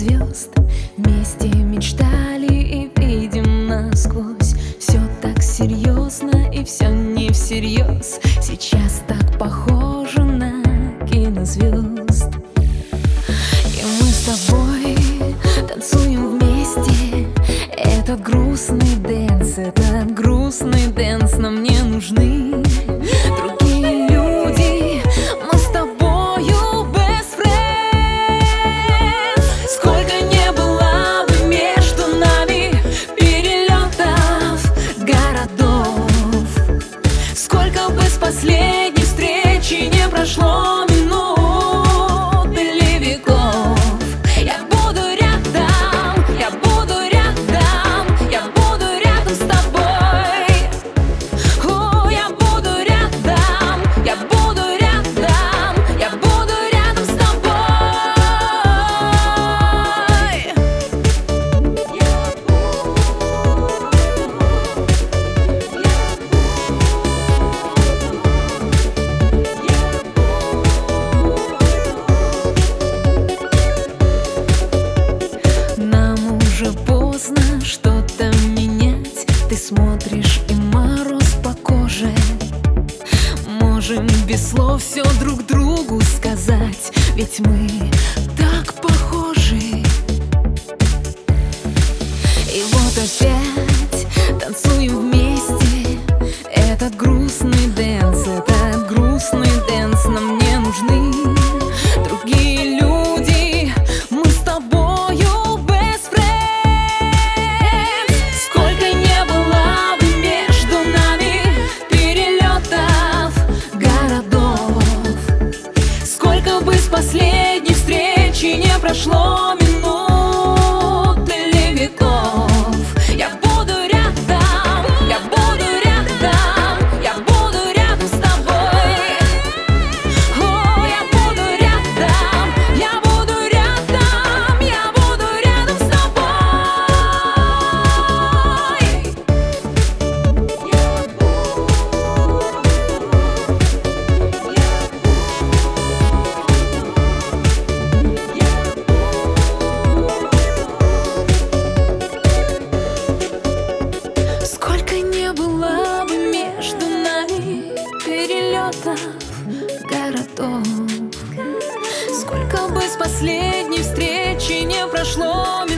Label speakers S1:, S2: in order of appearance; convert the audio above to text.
S1: звезд. Вместе мечтали и видим насквозь. Все так серьезно и все не всерьез. Сейчас так похоже на кинозвезд. И мы с тобой танцуем вместе. Этот грустный дэнс нам не нужны другие люди. Мы с тобою best friends. Сколько не было бы между нами перелетов городов, сколько бы с последней встречи не прошло минут или веков. Я буду рядом, я буду рядом, я буду рядом с тобой. О, я буду рядом, я буду рядом, я буду рядом с тобой. Нам уже поздно что-то менять. Ты смотришь, и мороз по коже. Можем без слов все друг другу сказать, ведь мы так похожи. И вот опять танцуем вместе. Этот грустный дэнс нам не нужны другие люди. Мы с тобою best friends. Сколько не было бы между нами перелетов городов, сколько бы с последней встречи не прошло минут или веков. Я буду рядом, я буду рядом, я буду рядом с тобой. О, я буду рядом, я буду рядом, я буду рядом с тобой. Сколько не было бы между нами перелетов городов, сколько бы с последней встречи не прошло минут